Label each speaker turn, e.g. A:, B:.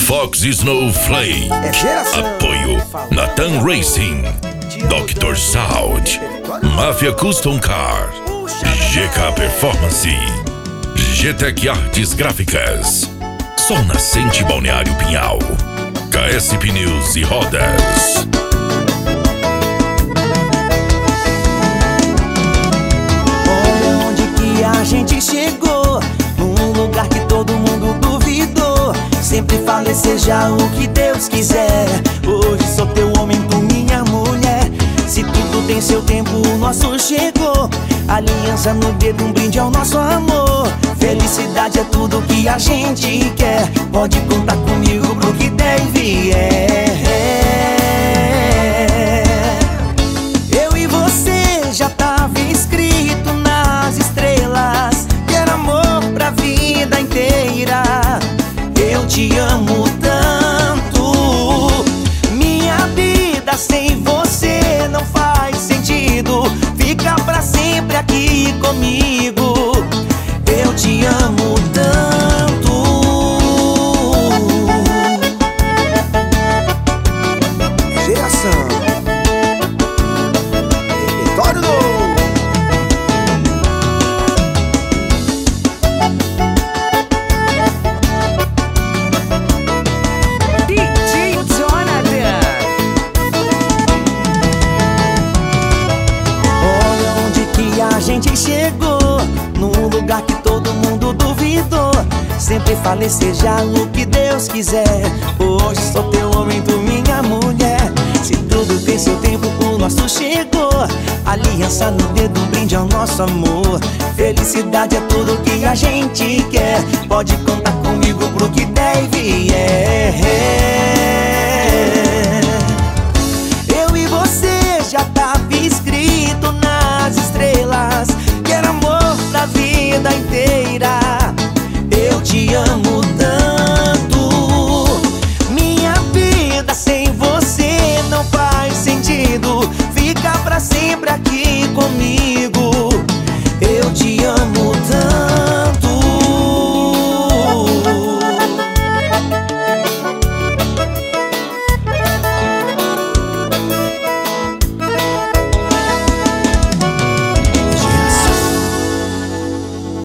A: Fox Snowflake. Apoio Nathan Racing, Dr. Sound, Máfia Custom Car, GK Performance, GTEC Artes Gráficas, Sol Nascente Balneário Pinhal, KS Pneus e Rodas.
B: Olha onde que a gente chegou, num lugar que todo mundo duvidou. Sempre falei, seja o que Deus quiser. Hoje sou teu homem, tu minha mulher. Se tudo tem seu tempo, o nosso chegou. Aliança no dedo, um brinde ao nosso amor. Felicidade é tudo que a gente quer. Pode contar comigo pro que der e vier. Eu e você já tava escrito nas estrelas que era amor pra vida inteira. Eu te amo tanto, minha vida sem você não faz sentido. Fica pra sempre aqui comigo. Eu te amo tanto. Geração Repertório novo. A gente chegou num lugar que todo mundo duvidou. Sempre falei, seja o que Deus quiser. Hoje sou teu homem, tu minha mulher. Se tudo tem seu tempo, o nosso chegou. Aliança no dedo, um brinde ao nosso amor. Felicidade é tudo que a gente quer. Pode contar comigo